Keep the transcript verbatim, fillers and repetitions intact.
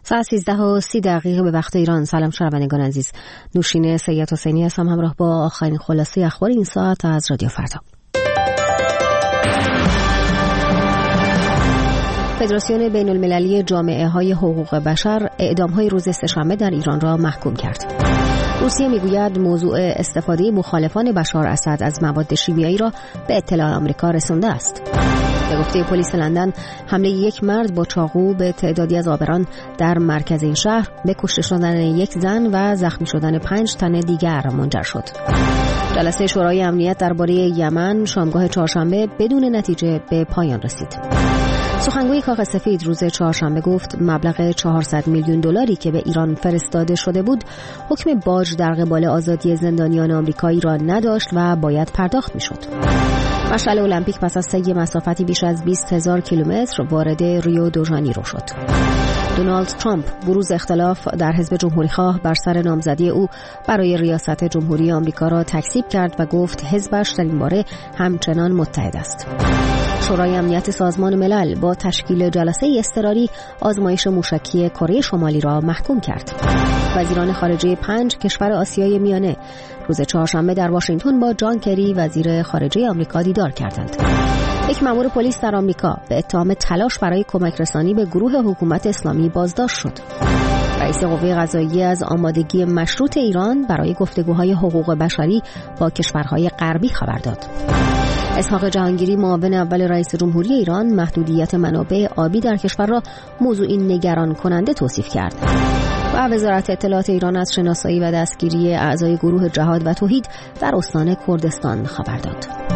ساعت سیزده و سی دقیقه به وقت ایران. سلام شنوندگان عزیز، نوشین سید حسینی هستم همراه با آخرین خلاصه اخبار این ساعت از رادیو فردا. فدراسیون بین المللی جامعه های حقوق بشر اعدام های روز سه‌شنبه در ایران را محکوم کرد. روسیه میگوید موضوع استفاده مخالفان بشار اسد از مواد شیمیایی را به اطلاع آمریکا رسانده است. به گفته پلیس لندن، حمله یک مرد با چاقو به تعدادی از عابران در مرکز این شهر به کشته شدن یک زن و زخمی شدن پنج تن دیگر منجر شد. جلسه شورای امنیت درباره یمن شامگاه چهارشنبه بدون نتیجه به پایان رسید. سخنگوی کاخ سفید روز چهارشنبه گفت مبلغ چهارصد میلیون دلاری که به ایران فرستاده شده بود حکم باج در قبال آزادی زندانیان آمریکایی را نداشت و باید پرداخت میشد. مشعل المپیک پس از طی مسافتی بیش از بیست هزار کیلومتر وارد ریو دو ژانیرو شد. دونالد ترامپ بروز اختلاف در حزب جمهوری‌خواه بر سر نامزدی او برای ریاست جمهوری آمریکا را تکذیب کرد و گفت حزبش در این باره همچنان متحد است. شورای امنیت سازمان ملل با تشکیل جلسه اضطراری آزمایش موشکی کره شمالی را محکوم کرد. وزیران خارجه پنج کشور آسیای میانه روز چهارشنبه در واشنگتن با جان کری وزیر خارجه آمریکا دیدار کردند. یک مأمور پلیس در آمریکا به اتهام تلاش برای کمک رسانی به گروه حکومت اسلامی بازداشت شد. رئیس قوه قضاییه از آمادگی مشروط ایران برای گفتگوهای حقوق بشری با کشورهای غربی خبر داد. اسحاق جهانگیری معاون اول رئیس جمهوری ایران محدودیت منابع آبی در کشور را موضوعی نگران کننده توصیف کرد و وزارت اطلاعات ایران از شناسایی و دستگیری اعضای گروه جهاد و توحید در استان کردستان خبر داد.